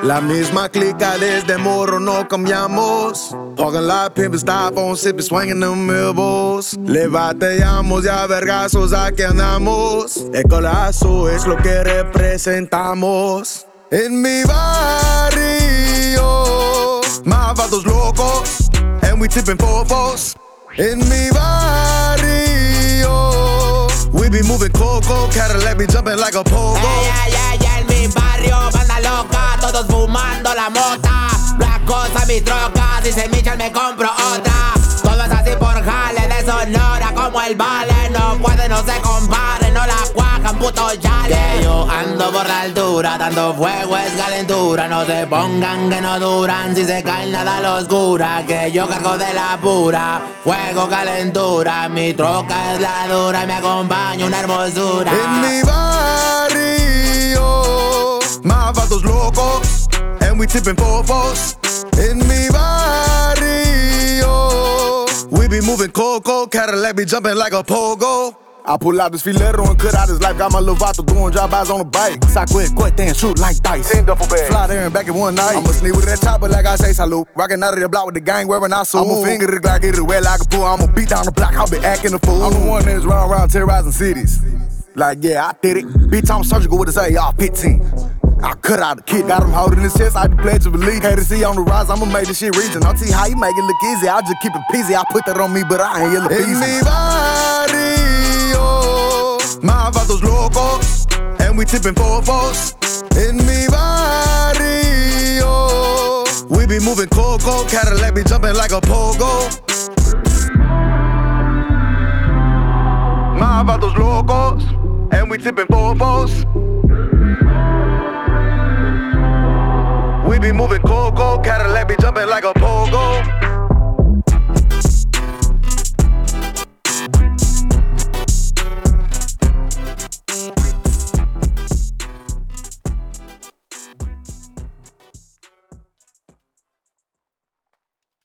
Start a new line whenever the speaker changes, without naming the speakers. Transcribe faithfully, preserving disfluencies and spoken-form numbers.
La misma clica desde morro no cambiamos. Talking like pimpin', styrofoam, sippin', swinging them elbows. Le bateamos y a vergazos aquí andamos. El colazo es lo que representamos. En mi barrio, más vatos locos, and we tipping fofos. En mi barrio, we be moving coco, Cadillac be jumping like a pogo.
Ey, ey, ey, en mi barrio, banda loca, todos fumando la mota. Black cosa, mis trocas, y se michan me compro otra. Todo es así por jale de Sonora, como el vale. No puede, no se compare, no la cuajan, puto chale. Que yo ando por la altura, tanto fuego es calentura. No se pongan que no duran, si se caen nada los cura. Que yo cargo de la pura, fuego, calentura. Mi troca es la dura y me acompaña una hermosura.
En mi barrio, más vatos locos, and we tipping fofos. En mi barrio, we be moving coco, Cadillac be jumping like a pogo. I pull out this filero and cut out his life. Got my little vato doing drive-bys on the bike. Sack quick, quick, then shoot like dice. Ten duffel bags. Fly there and back in one night. I'ma sneak with that chopper like I say salute. Rockin' out of the block with the gang wearing our suit. I'ma finger the Glock, get it wet like a pool. I'ma beat down the block, I'll be acting a fool. I'm the one that's round around terrorizing cities. Like, yeah, I did it. Bitch, I'm surgical with this A R fifteen. I cut out the kid, got him holding his chest, I the pledge of belief. K to see on the rise, I'ma make this shit region. I'll tell you how you make it look easy, I'll just keep it peasy. I put that on me, but I ain't yellow peasy. En mi barrio, más vatos locos, and we tipping fofos. En mi barrio, we be moving coco, Cadillac be jumping like a pogo. Más vatos locos, and we tipping fofos. We be moving coco, Cadillac be jumping like a pogo.